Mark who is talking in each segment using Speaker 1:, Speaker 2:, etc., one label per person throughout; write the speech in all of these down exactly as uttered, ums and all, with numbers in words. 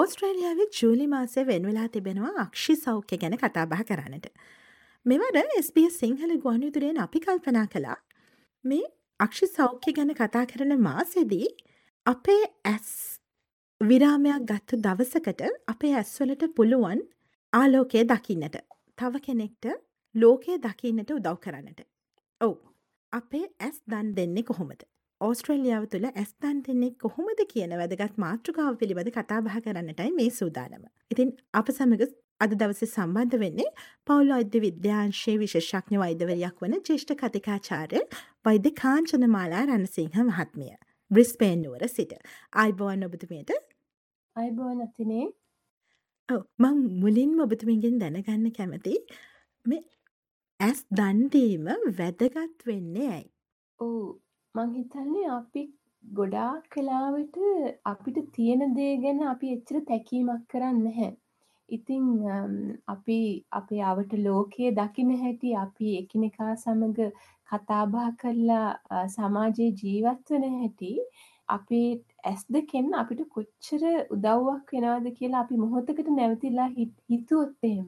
Speaker 1: ඕස්ට්‍රේලියාවේ ජූලි මාසයේ වෙන් වෙලා තිබෙනවා අක්ෂි සෞඛ්‍ය ගැන කතා බහ කරන්නට. මෙවර එස් බී එස් සිංහල ගුවන්විදුලියෙන් අපි කල්පනා කළා මේ අක්ෂි සෞඛ්‍ය ගැන කතා කරන මාසෙදී අපේ ඇස් විරාමයක් ගත්තු දවසකට අපේ ඇස්වලට පුළුවන් ආලෝකය දකින්නට. තව කෙනෙක්ට ලෝකය දකින්නට උදව් කරන්නට. ඔව්. අපේ ඇස් දන් දෙන්නේ කොහොමද? ඕස්ට්‍රේලියාව තුළ ඇස් දන් දෙන්නේ කොහොමද කියන වැදගත් මාතෘකාව පිළිබඳ කතා බහ කරන්නටයි මේ සූදානම. ඉතින් අප සමග අද දවසේ සම්බන්ධ වෙන්නේ පවුල් වෛද්‍ය විද්‍යාංශයේ විශේෂඥ වෛද්‍යවරියක් වන ජ්‍යෙෂ්ඨ කතිකාචාර්ය වෛද්‍ය කාංචනමාලා රණසිංහ මහත්මිය. බ්‍රිස්බේන් නුවර සිට. ආයුබෝවන් ඔබතුමියට.
Speaker 2: ආයුබෝවන් අතිනේ.
Speaker 1: ඔව් මම මුලින්ම ඔබතුමියගෙන් දැනගන්න කැමති මේ ඇස් දන් දීම වැදගත් වෙන්නේ ඇයි?
Speaker 2: ඔව් මං හිතන්නේ අපි ගොඩාක් කලාවට අපිට තියෙන දේ ගැන අපි එච්චර තැකීමක් කරන්නේ නැහැ. ඉතින් අපි අපේ අවට ලෝකයේ දකින්න හැටි අපි එකිනෙකා සමග කතා බහ කරලා සමාජයේ ජීවත් වෙන හැටි අපේ ඇස් දෙකෙන් අපිට කොච්චර උදව්වක් වෙනවද කියලා අපි මොහොතකට නැවතිලා හිතුවොත් එහෙම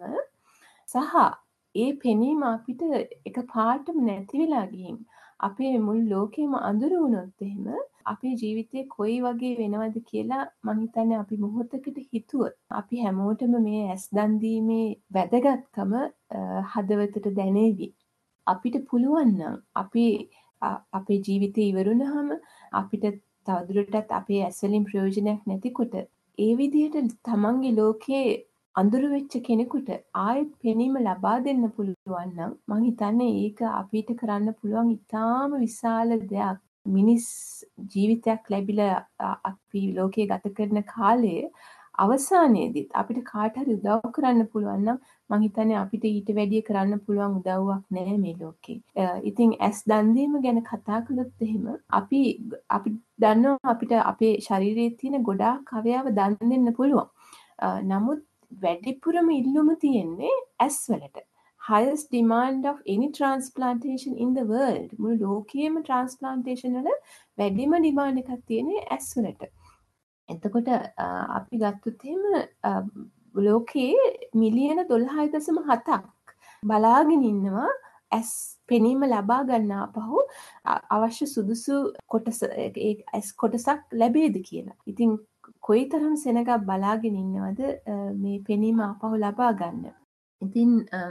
Speaker 2: සහ ඒ පෙනීම අපිට එක පාටම නැති වෙලා ගිහින් අපේ මුළු ලෝකෙම අඳුර වුණොත් එහෙම අපේ ජීවිතේ කොයි වගේ වෙනවද කියලා මම හිතන්නේ අපි මොහොතකට හිතුවොත් අපි හැමෝටම මේ ඇස් දන් දීමේ වැදගත්කම හදවතට දැනේවි. අපිට පුළුවන් නම් අපි අපේ ජීවිතේ ඉවරුනහම අපිට තවදුරටත් අපේ ඇස් වලින් ප්‍රයෝජනයක් නැතිකොට ඒ විදිහට තමන්ගේ ලෝකේ අඳුර වෙච්ච කෙනෙකුට ආයෙත් පෙනීම ලබා දෙන්න පුළුවන් නම් මම හිතන්නේ ඒක අපිට කරන්න පුළුවන් ඉතාම විශාල දෙයක්. මිනිස් ජීවිතයක් ලැබිලා අපි ලෝකයේ ගත කරන කාලයේ අවසානයේදීත් අපිට කාට හරි උදව් කරන්න පුළුවන් නම් මම හිතන්නේ අපිට ඊට වැඩිය කරන්න පුළුවන් උදව්වක් නැහැ මේ ලෝකේ. ඉතින් ඇස් දන් දීම ගැන කතා කළොත් එහෙම අපි අපි දන්නවා අපිට අපේ ශරීරයේ තියෙන ගොඩාක් අවයව දන් දෙන්න පුළුවන්. නමුත් වැඩිපුරම ඉල්ලුම තියෙන්නේ ඇස් වලට. highest demand of any transplantation in the world. මුළු ලෝකයේම transplantation වල වැඩිම demand එකක් තියෙන්නේ ඇස් වලට. එතකොට අපි ගත්තොත් එහෙම ලෝකයේ මිලියන දොළහයි දශම හතක් බලාගෙන ඉන්නවා ඇස් පෙනීම ලබා ගන්නා පහු අවශ්‍ය සුදුසු කොටස ඒ ඇස් කොටසක් ලැබෙයිද කියලා. ඉතින් කොයිතරම් සෙනගක් බලාගෙන ඉන්නවද මේ පෙනීම ආපහු ලබා ගන්න. ඉතින්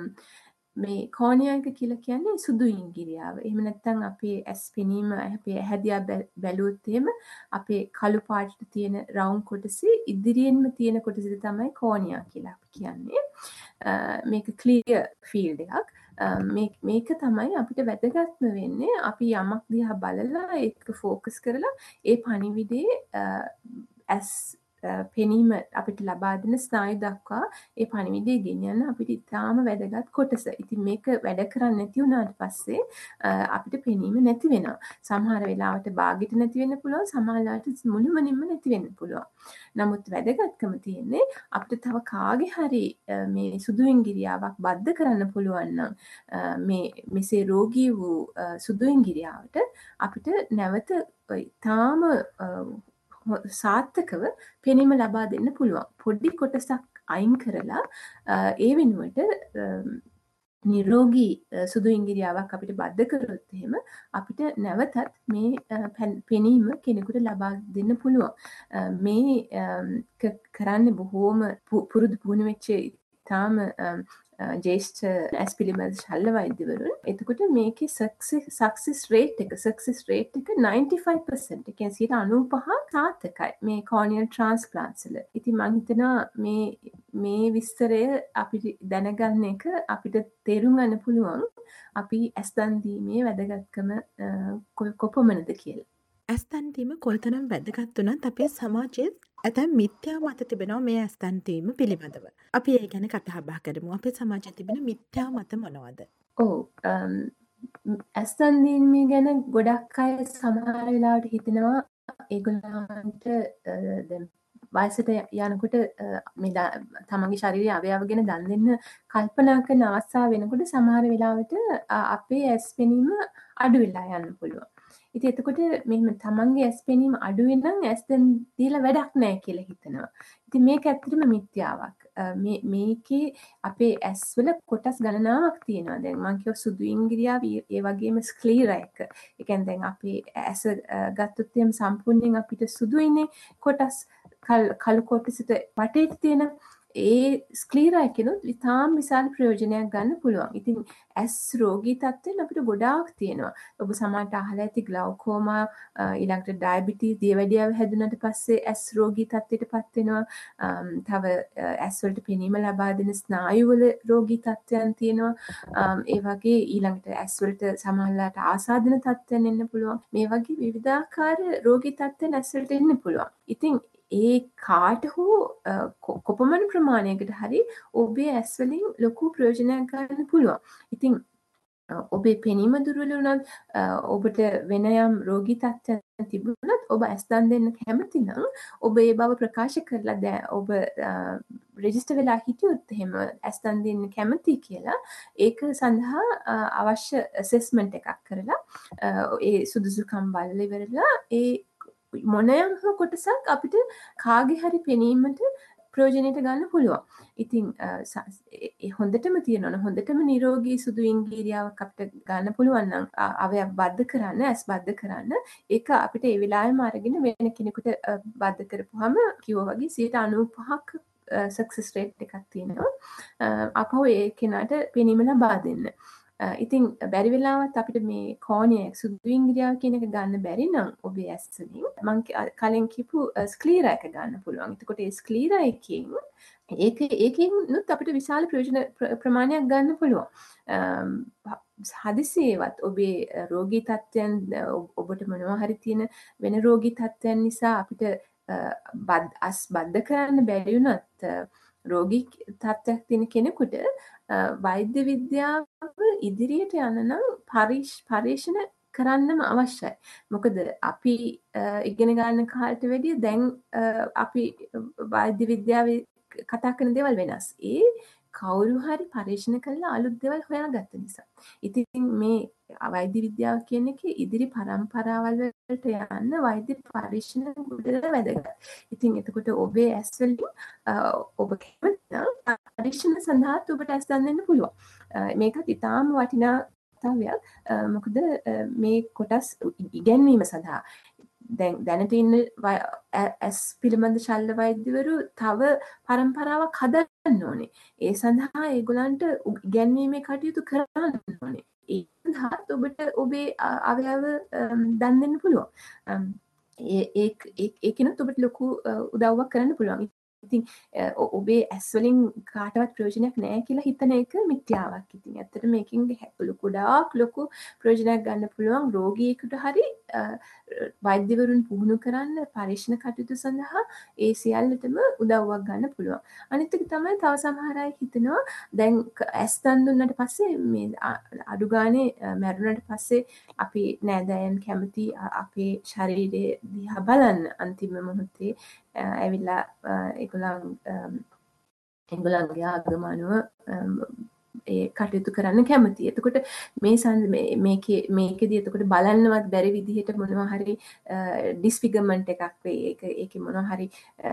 Speaker 2: මේ කෝනියා එක කියලා කියන්නේ සුදු ඉංගිරියාව. එහෙම නැත්නම් අපේ ඇස් පෙනීම අපේ ඇහැදියා බැලුවොත් එහෙම අපේ කළු පාටට තියෙන රවුම් කොටසේ ඉදිරියෙන්ම තියෙන කොටස තමයි කෝනියා කියලා අපි කියන්නේ. මේක ක්ලියර් ෆීල්ඩ් එකක්. මේක තමයි අපිට වැදගත්ම වෙන්නේ. අපි යමක් දිහා බලලා ඒක ફોකස් කරලා ඒ පණිවිඩේ ඇස් පෙනීම අපිට ලබා දෙන ස්නායු දක්වා ඒ පණිවිඩය ගෙනියන්න අපිට ඉතාම වැදගත් කොටස. ඉතින් මේක වැඩ කරන්නේ නැති වුණාට පස්සේ අපිට පෙනීම නැති වෙනවා. සමහර වෙලාවට බාගෙට නැති වෙන්න පුළුවන්, සමහර වෙලාවට මුළුමනින්ම නැති වෙන්න පුළුවන්. නමුත් වැදගත්කම තියෙන්නේ අපිට තව කාගේ හරි මේ සුදු ඉංගිරියාවක් බද්ධ කරන්න පුළුවන් නම් මේ මෙසේ රෝගී වූ සුදු ඉංගිරියාවට අපිට නැවත ඉතාම සාර්ථකව පෙනීම ලබා දෙන්න පුළුවන්. පොඩි කොටසක් අයින් කරලා ඒ වෙනුවට නිරෝගී සුදු ඉංගිරියාවක් අපිට බද්ධ කරොත් එහෙම අපිට නැවතත් මේ පෙනීම කෙනෙකුට ලබා දෙන්න පුළුවන්. මේ කරන්නේ බොහෝම පුරුදු පුහුණු වෙච්ච තාම ජේෂ්ඨ ඇස් පිළිබඳ ශල්‍ය වෛද්‍යවරුන්. එතකොට මේකේ සක්සස් රේට් එක සක්සස් රේට් එක ninety-five percent. ඒ කියන්නේ ninety-five සාර්ථකයි මේ කෝනියල් ට්‍රාන්ස්ප්ලාන්ට්ස් වල. ඉතින් මම හිතනවා මේ මේ විස්තරය අපිට දැනගන්න එක අපිට තේරුම් ගන්න පුළුවන් අපි ඇස් දන් දීමේ වැදගත්කම කොපමණද කියලා.
Speaker 1: ඇස් දන් දීම කොයිතරම් වැදගත් වුණත් අපේ සමාජයේ ඇතැම් මිත්‍යා මත තිබෙනවා මේ ඇස් දන් දීම පිළිබඳව. අපි ඒ ගැන කතා බහ කරමු. අපේ සමාජයේ තිබෙන මිත්‍යා මත මොනවද?
Speaker 2: ඔව් ඇස් දන් දීම ගැන ගොඩක් අය සමහර වෙලාවට හිතනවා ඒගොල්ලන්ට දැන් වයසට යනකොට මේ තමන්ගේ ශරීරයේ අවයව ගැන දන් දෙන්න කල්පනා කරන අවස්ථාව වෙනකොට සමහර වෙලාවට අපේ ඇස් පෙනීම අඩු වෙලා යන්න පුළුවන්. ඉතින් එතකොට මෙහෙම තමන්ගේ ඇස් පෙනීම අඩු වෙනම් ඇස් දැන් දීලා වැඩක් නැහැ කියලා හිතනවා. ඉතින් මේක ඇත්තටම මිත්‍යාවක්. මේ මේකේ අපේ ඇස්වල කොටස් ගණනාවක් තියෙනවා. දැන් මම කියව සුදු ඉංග්‍රියාව ඒ වගේම ස්ක්ලීරා එක. ඒ කියන්නේ දැන් අපේ ඇස ගත්තොත් එහෙම සම්පූර්ණයෙන් අපිට සුදුයිනේ කොටස් කළු කොටසට වටේට තියෙන ඒ ස්ක්ලීරා එකනොත් ඉතාම විශාල ප්‍රයෝජනයක් ගන්න පුළුවන්. ඉතින් ඇස් රෝගී තත්ත්වෙන් අපිට ගොඩාක් තියෙනවා. ඔබ සමහරට අහලා ඇති ග්ලව්කෝමා ඊළඟට ඩයබටිස් දියවැඩියාව හැදුනට පස්සේ ඇස් රෝගී තත්ත්වයටපත් වෙනවා. තව ඇස් වලට පෙනීම ලබා දෙන ස්නායුවල රෝගී තත්ත්වයන් තියෙනවා. ඒ වගේ ඊළඟට ඇස් වලට සමහරලාට ආසාදන තත්ත්වයන් එන්න පුළුවන්. මේ වගේ විවිධාකාර රෝගී තත්ත්වයන් ඇස් වලට එන්න පුළුවන්. ඉතින් ඒ කාට හෝ කොපමණ ප්‍රමාණයකට හරි ඔබේ ඇස් වලින් ලොකු ප්‍රයෝජනයක් ගන්න පුළුවන්. ඉතින් ඔබේ පෙනීම දුර්වල වුණත් ඔබට වෙන යම් රෝගී තත්ත්වයක් තිබුණත් ඔබ ඇස් දන් දෙන්න කැමති නම් ඔබ ඒ බව ප්‍රකාශ කරලා දැන් ඔබ රෙජිස්ටර් වෙලා හිටියොත් එහෙම ඇස් දන් දෙන්න කැමති කියලා ඒක සඳහා අවශ්‍ය ඇසෙස්මන්ට් එකක් කරලා ඒ සුදුසුකම් බලලා ඉවරලා ඒ මොනයම් හෝ කොටසක් අපිට කාගේ හරි පෙනීමට ප්‍රයෝජනයට ගන්න පුළුවන්. ඉතින් හොඳටම තියෙනවා හොඳටම නිරෝගී සුදු ඉංග්‍රීරියාවක් අපිට ගන්න පුළුවන් නම් අවයව බද්ධ කරන්න ඇස් බද්ධ කරන්න ඒක අපිට ඒ වෙලාවෙම අරගෙන වෙන කෙනෙකුට බද්ධ කරපුවාම කිව්වා වගේ සියයට අනූපහක් සක්සස් රේට් එකක් තියෙනවා. අපහු ඒ කෙනාට පෙනීම ලබා දෙන්න. ඉතින් බැරි වෙලාවත් අපිට මේ කෝනියක් සුදු ඉංග්‍රීරියාව කියන එක ගන්න බැරි නම් ඔබේ ඇස් වලින් මම කලින් කියපු ස්ක්ලීරා එක ගන්න පුළුවන්. එතකොට ඒ ස්ක්ලීරා එකෙන් ඒක ඒකෙන්නුත් අපිට විශාල ප්‍රයෝජන ප්‍රමාණයක් ගන්න පුළුවන්. හදිසියේවත් ඔබේ රෝගී තත්ත්වයන් ඔබට මොනවා හරි තියෙන වෙන රෝගී තත්ත්වයන් නිසා අපිට අස් බද්ධ කරන්න බැරි වුණත් රෝගී තත්ත්වයක් තියෙන කෙනෙකුට වෛද්‍ය විද්‍යාව ඉදිරියට යන නම් පරීක්ෂණ කරන්නම අවශ්‍යයි. මොකද අපි ඉගෙන ගන්න කාලට වැඩිය දැන් අපි වෛද්‍ය විද්‍යාවේ කතා කරන දේවල් වෙනස්. ඒ කවුරු හරි පරීක්ෂණ කරලා අලුත් දේවල් හොයාගත්ත නිසා. ඉතින් මේ වෛද්‍ය විද්‍යාව කියන එක ඉදිරි පරම්පරාවල් වලට යන්න වෛද්‍ය පරීක්ෂණ ගොඩක් වැදගත්. ඉතින් එතකොට ඔබේ ඇස් වලින් ඔබ කැමති නම් පරීක්ෂණ සඳහා ඔබට ඇස් දන් දෙන්න පුළුවන්. මේකත් ඉතාම වටිනා තවයක්. මොකද මේ කොටස් ඉගැන්වීම සඳහා දැන් දැනට ඉන්න ඇස් පිළිබඳ ශල්‍ය වෛද්‍යවරු තව පරම්පරාවක් හදන්න ඕනේ. ඒ සඳහා ඒගොල්ලන්ට ඉගැන්වීමේ කටයුතු කරන්න ඕනේ. ඒ සඳහා ඔබට ඔබේ අවයව දන් දෙන්න පුළුවන්. ඒ ඒකිනුත් ඔබට ලොකු උදව්වක් කරන්න පුළුවන්. ඉතින් ඔබේ ඇස් වලින් කාටවත් ප්‍රයෝජනයක් නැහැ කියලා හිතන එක මිත්‍යාවක්. ඉතින් ඇත්තට මේකෙන් ලොකු ගොඩාක් ලොකු ප්‍රයෝජනයක් ගන්න පුළුවන් රෝගියෙකුට හරි වෛද්‍යවරුන් පුහුණු කරන්න පරීක්ෂණ කටයුතු සඳහා ඒ සියල්ලටම උදව්වක් ගන්න පුළුවන්. අනිත් එක තමයි තව සමහර අය හිතනවා දැන් ඇස් දන් දුන්නට පස්සේ මේ අඩු ගානේ මැරුණට පස්සේ අපි නෑදෑයන් කැමති අපේ ශරීරය දිහා බලන්න අන්තිම මොහොතේ ඇවිල්ලා ඒගොල්ලන් ඒගොල්ලන්ගේ ආගම අනුව ඒ කටයුතු කරන්න කැමතියි. එතකොට මේ මේකේ මේකෙදී එතකොට බලන්නවත් බැරි විදිහට මොනවා හරි ඩිස්ෆිගර්මන්ට් එකක් වෙයි. ඒක ඒකේ මොනවා හරි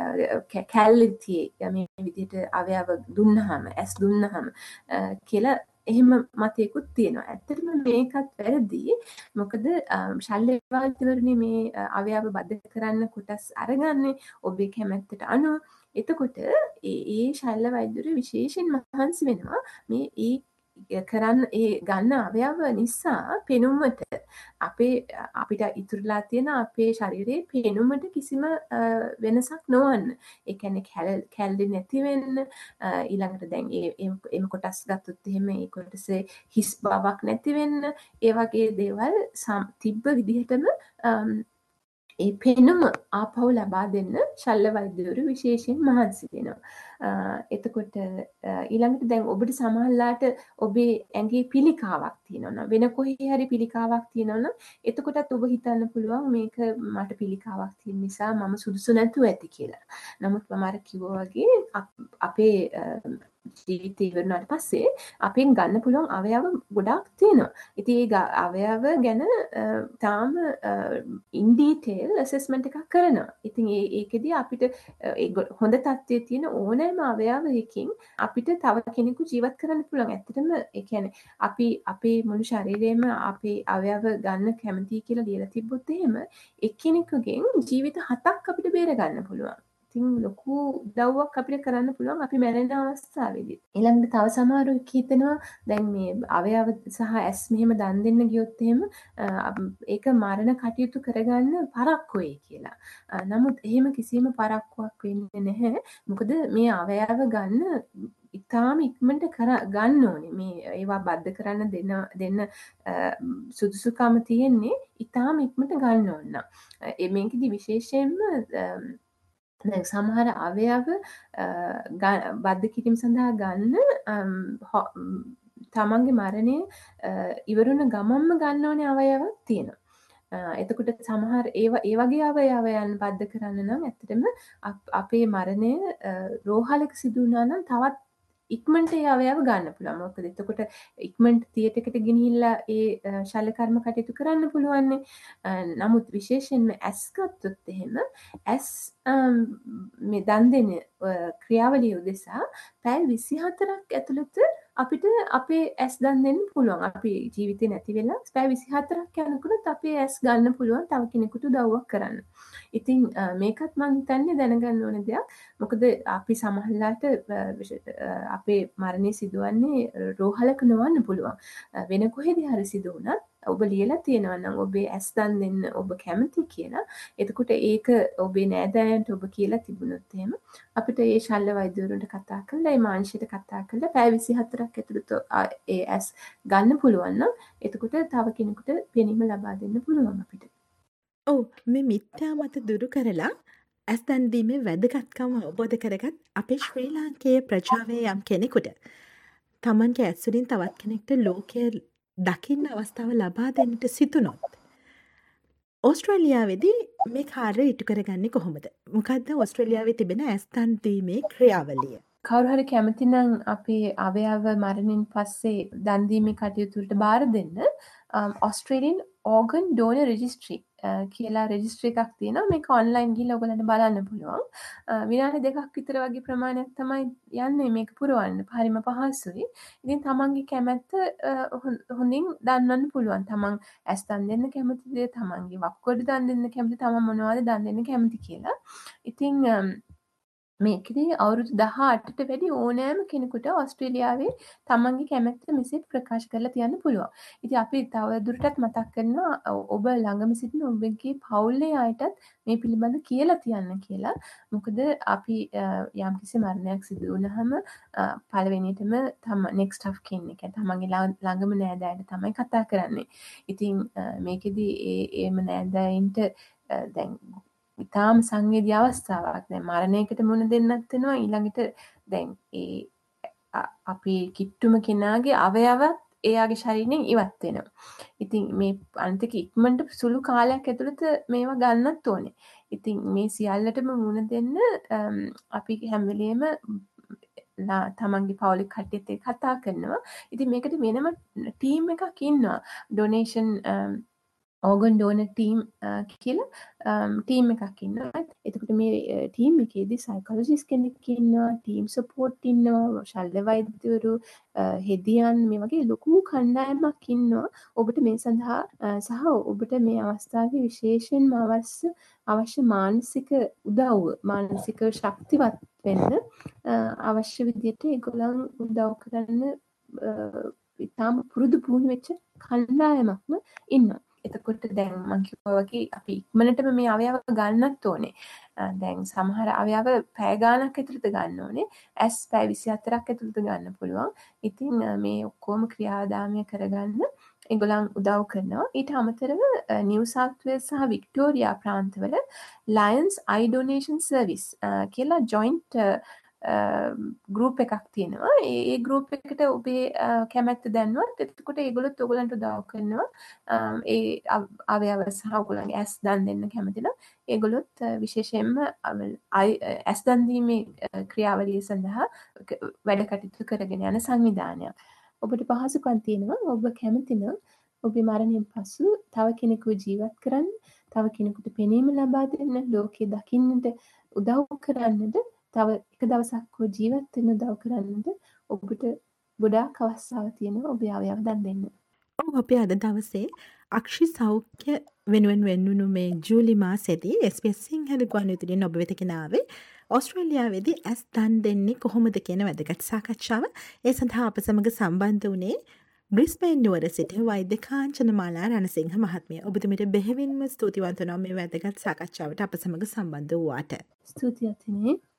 Speaker 2: කැලිටි මේ විදිහට අවයව දුන්නාම ඇස් දුන්නාම කියලා එහෙම මතයකුත් තියෙනවා. ඇත්තටම මේකත් වැරදි. මොකද ශල්‍ය වෛද්‍යවරුනි මේ අවයව බද්ධ කරන්න කොටස් අරගන්නේ ඔබේ කැමැත්තට අනුව. එතකොට ඒ ශල්‍ය වෛද්‍යවරු විශේෂයෙන් මහන්සි වෙනවා මේ ඒ කරන්න ඒ ගන්න අවයව නිසා පෙනුමට අපේ අපිට ඉතුරුලා තියෙන අපේ ශරීරයේ පෙනුමට කිසිම වෙනසක් නොවන්න. ඒ කියන්නේ කැල්ලි නැති වෙන්න ඊළඟට දැන් ඒ එම කොටස් ගත්තොත් එහෙම ඒ කොටසේ හිස් බවක් නැති වෙන්න ඒ වගේ දේවල් තිබ්බ විදිහටම ඒ පෙනුම ආපහු ලබා දෙන්න ශල්‍ය වෛද්‍යවරු විශේෂයෙන් මහන්සි වෙනවා. එතකොට ඊළඟට දැන් ඔබට සමහරලාට ඔබේ ඇඟේ පිළිකාවක් තියෙනවා නම් වෙන කොහේ හරි පිළිකාවක් තියෙනවා නම් එතකොටත් ඔබ හිතන්න පුළුවන් මේක මට පිළිකාවක් තියෙන නිසා මම සුදුසු නැතුව ඇති කියලා. නමුත් මම අර කිව්වා වගේ අපේ ජීවිතය ඉවරනාට පස්සේ අපෙන් ගන්න පුළුවන් අවයව ගොඩාක් තියෙනවා. ඉතින් ඒ ග- අවයව ගැන අ, තාම ඉන් ඩීටේල් ඇසෙස්මන්ට් එකක් කරනවා. ඉතින් ඒ ඒකෙදී අපිට අ, ඒ ගො- හොඳ තත්ත්වයේ තියෙන ඕනෑම අවයවයකින් අපිට තව කෙනෙකු ජීවත් කරන්න පුළුවන්. ඇත්තටම ඒ කියන්නේ අපි අපේ මුළු ශරීරයේම අපේ අවයව ගන්න කැමතියි කියලා ලියලා තිබ්බොත් එහෙම එක්කෙනෙකුගෙන් ජීවිත හතක් අපිට බේර ගන්න පුළුවන්. ඉතින් ලොකු උදව්වක් අපිට කරන්න පුළුවන් අපි මැරෙන අවස්ථාවේදී. ඊළඟට තව සමහරු හිතනවා දැන් මේ අවයව සහ ඇස් මෙහෙම දන් දෙන්න ගියොත් එහෙම අ, ඒක මරණ කටයුතු කරගන්න පරක්කුවේ කියලා. අ, නමුත් එහෙම කිසිම පරක්කුවක් වෙන්නේ නැහැ. මොකද මේ අවයව ගන්න ඉතාම ඉක්මනට කර ගන්න ඕනේ. මේ ඒවා බද්ධ කරන්න දෙන්න දෙන්න අ, සුදුසුකම තියෙන්නේ ඉතාම ඉක්මනට ගන්න ඕන නම්. අ, මේකෙදි විශේෂයෙන්ම අ, දැන් සමහර අවයව අ, ග- බද්ධ කිරීම සඳහා ගන්න අම්, හො- ම්, තමන්ගේ මරණය අ, ඉවරුණ ගමන්ම ගන්න ඕනේ අවයවක් තියෙනවා. අ, එතකොට සමහර ඒවා ඒ වගේ අවයවයන් බද්ධ කරන්න නම් ඇත්තටම අප- අපේ මරණය අ, රෝහලක සිදු වුණා නම් තවත් ඉක්මනට ඒ අවයව ගන්න පුළුවන්. මොකද එතකොට ඉක්මනට තියටර් එකට ගෙනිහිල්ලා ඒ අ, ශල්‍ය කර්ම කටයුතු කරන්න පුළුවන්නේ. අ, නමුත් විශේෂයෙන්ම ඇස් ගත්තොත් එහෙම ඇස් අම්, මේ දන් දෙන අ, ක්‍රියාවලිය උදෙසා පැය විසිහතරක් ඇතුළත අපිට අපේ ඇස් දන් දෙන්න පුළුවන්. අපි ජීවිතේ නැති වෙලා පැය විසිහතරක් යනකොට අපේ ඇස් ගන්න පුළුවන් තව කෙනෙකුට උදව්වක් කරන්න. ඉතින් අ, මේකත් මම හිතන්නේ දැනගන්න ඕන දෙයක්. මොකද අපි සමහරලාට අ, විශ- අ, අපේ මරණය සිදුවන්නේ රෝහලක නොවන්න පුළුවන්. අ, වෙන කොහෙද හරි සිදු වුණත් ඔබ ලියලා තියෙනවා නම් ඔබේ ඇස් දන් දෙන්න ඔබ කැමති කියලා. එතකොට ඒක ඔබේ නෑදෑයන්ට ඔබ කියලා තිබුණොත් එහෙම අපිට ඒ ශල්‍ය වෛද්‍යවරුන්ට කතා කරලා ඒ මාංශයට කතා කරලා පැය විසිහතරක් ඇතුළත අ, ඒ ඇස් ගන්න පුළුවන් නම් එතකොට තව කෙනෙකුට පෙනීම ලබා දෙන්න පුළුවන් අපිට.
Speaker 1: ඔව් මේ මිත්‍යා මත දුරු කරලා ඇස් දන් දීමේ වැදගත්කම අවබෝධ කරගත් අපේ ශ්‍රී ලාංකේය ප්‍රජාවේ යම් කෙනෙකුට තමන්ගේ ඇස් වලින් තවත් කෙනෙක්ට ලෝකය දකින්න අවස්ථාව ලබා දෙන්නට සිතුනොත් ඕස්ට්‍රේලියාවේදී මේ කාර්යය ඉටු කරගන්නේ කොහොමද? මොකද්ද ඕස්ට්‍රේලියාවේ තිබෙන ඇස් දන් දීමේ ක්‍රියාවලිය?
Speaker 2: කවුරු හරි කැමති නම් අපේ අවයව මරණින් පස්සේ දන් දීමේ කටයුතු වලට බාර දෙන්න ඔස්ට්‍රේලියන් ඕගන් ඩෝනර් රෙජිස්ට්‍රි කියලා රෙජිස්ට්‍රි එකක් තියෙනවා. මේක ඔන්ලයින් ගිහලා ඔයගලන්ට බලන්න පුළුවන්. අ, විනාඩි දෙකක් විතර වගේ ප්‍රමාණයක් තමයි යන්නේ මේක පුරවන්න. හරිම පහසුයි. ඉතින් තමන්ගේ කැමැත්ත අ, හො- හොඳින් දන්වන්න පුළුවන්. තමන් ඇස් දන් දෙන්න කැමතිද? තමන්ගේ වකුගඩු දන් දෙන්න කැමතිද? තමන් මොනවද දන් දෙන්න කැමති කියලා. ඉතින් අම්, මේකෙදී අවුරුදු දහඅටට වැඩි ඕනෑම කෙනෙකුට ඕස්ට්‍රේලියාවේ තමන්ගේ කැමැත්ත මෙසේ ප්‍රකාශ කරලා තියන්න පුළුවන්. ඉතින් අපි තව දුරටත් මතක් කරනවා ඔ- ඔබ ළඟම සිටින ඔබගේ පවුලේ අයටත් මේ පිළිබඳ කියලා තියන්න කියලා. මොකද අපි අ, යම්කිසි මරණයක් සිදු වුණාම අ, පළවෙනියටම තම නෙක්ස්ට් ඔෆ් කින් එක තමන්ගේ ළඟ- ළඟම නෑදෑයන්ට තමයි කතා කරන්නේ. ඉතින් අ, මේකෙදී ඒ ඒම නෑදෑයින්ට අ, දැන් ඉතාම සංවේදී අවස්ථාවක්. දැන් මරණයකට මුහුණ දෙන්නත් වෙනවා. ඊළඟට දැන් ඒ අ- අපි කිට්ටුම කෙනාගේ අවයවත් එයාගේ ශරීරයෙන් ඉවත් වෙනවා. ඉතින් මේ අන්තික ඉක්මනට සුළු කාලයක් ඇතුළත මේවා ගන්නත් ඕනේ. ඉතින් මේ සියල්ලටම මුහුණ දෙන්න අම්, අපි හැම වෙලේම ලා- තමන්ගේ පවුලේ කට්ටියත් එක්ක කතා කරනවා. ඉතින් මේකට වෙනම ටීම් එකක් ඉන්නවා. ඩොනේෂන් ඕගන් ඩෝනර් ටීම් කියලා ටීම් එකක් ඉන්නවා. එතකොට මේ ටීම් එකේදී සයිකොලොජිස්ට් කෙනෙක් ඉන්නවා, ටීම් සපෝට් ඉන්නවා, ශල්‍ය වෛද්‍යවරු, අ, හෙදියන් මේ වගේ ලොකු කණ්ඩායමක් ඉන්නවා. ඔබට මේ සඳහා අ, සහ ඔබට මේ අවස්ථාවේ විශේෂයෙන්ම අවශ්‍ය අවශ්‍ය මානසික උදව්ව, මානසික ශක්තිවත් වෙන්න අ, අවශ්‍ය විදිහට ඒගොල්ලන් උදව් කරන්න අ, ඉතාම පුරුදු පුහුණු වෙච්ච කණ්ඩායමක්ම ඉන්නවා. එතකොට දැන් මං කිව්වා වගේ අපි ඉක්මනටම මේ අවයව ගන්නත් ඕනේ. අ, දැන් සමහර අවයව පැය ගාණක් ඇතුළත ගන්න ඕනේ. ඇස් පැය විසිහතරක් ඇතුළත ගන්න පුළුවන්. ඉතින් අ, මේ ඔක්කොම ක්‍රියාදාමය කරගන්න ඒගොල්ලන් උදව් කරනවා. ඊට අමතරව නිව් සවුත් වේල්ස් සහ වික්ටෝරියා ප්‍රාන්තවල ලයන්ස් අයි ඩොනේෂන් සර්විස් කියලා ජොයින්ට් ගෲප් එකක් තියෙනවා. ඒ ඒ ගෲප් එකට ඔබේ කැමැත්ත දැන්නුවත් එතකොට ඒගොල්ලොත් ඔයගලන්ට උදව් කරනවා. ඒ අවයව සහ ඔයගලන්ගේ ඇස් දන් දෙන්න කැමති නම් ඒගොල්ලොත් විශේෂයෙන්ම ඇස් දන් දීමේ ක්‍රියාවලිය සඳහා වැඩ කටයුතු කරගෙන යන සංවිධානයක්. ඔබට පහසුකම් තියෙනවා. ඔබ කැමති නම් ඔබේ මරණයෙන් පසු තව කෙනෙකුව ජීවත් කරන්න, තව කෙනෙකුට පෙනීම ලබා දෙන්න, ලෝකෙ දකින්නට උදව් කරන්නද, තව එක දවසක් හෝ ජීවත් වෙන්න උදව් කරන්නද ඔබට ගොඩාක් අවස්ථාව තියෙනවා ඔබේ අවයව දන් දෙන්න.
Speaker 1: ඔව් අපි අද දවසේ අක්ෂි සෞඛ්‍ය වෙනුවෙන් වෙන්නුණු මේ ජූලි මාසෙදී එස් බී එස් සිංහල ගුවන්විදුලියෙන් ඔබ වෙත ගෙනාවේ ඕස්ට්‍රේලියාවේදී ඇස් දන් දෙන්නේ කොහොමද කියන වැදගත් සාකච්ඡාව. ඒ සඳහා අප සමග සම්බන්ධ වුණේ බ්‍රිස්බේන් නුවර සිට වෛද්‍ය කාංචනමාලා රණසිංහ මහත්මිය. ඔබතුමිට බෙහෙවින්ම ස්තුතිවන්ත වෙනවා මේ වැදගත් සාකච්ඡාවට අප සමග සම්බන්ධ වූාට.
Speaker 2: ස්තුතියි අතිනේ.